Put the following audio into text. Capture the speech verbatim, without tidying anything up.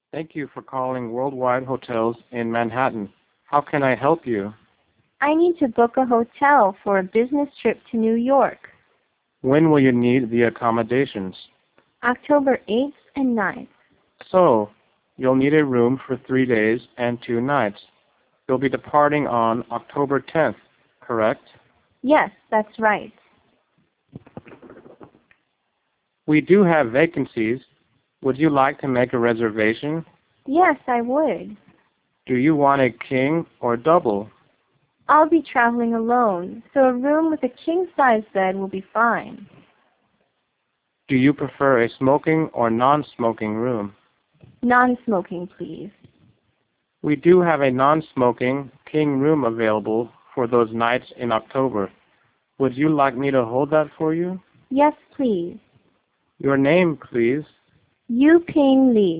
Thank you for calling Worldwide Hotels in Manhattan. How can I help you? I need to book a hotel for a business trip to New York, When will you need the accommodations? October eighth and ninth. So, you'll need a room for three days and two nights. You'll be departing on October tenth, correct? Yes, that's right. We do have vacancies. Would you like to make a reservation? Yes, I would. Do you want a king or double? I'll be traveling alone, so a room with a king-size bed will be fine. Do you prefer a smoking or non-smoking room? Non-smoking, please. We do have a non-smoking king room available for those nights in October. Would you like me to hold that for you? Yes, please. Your name, please. Yu Ping Li.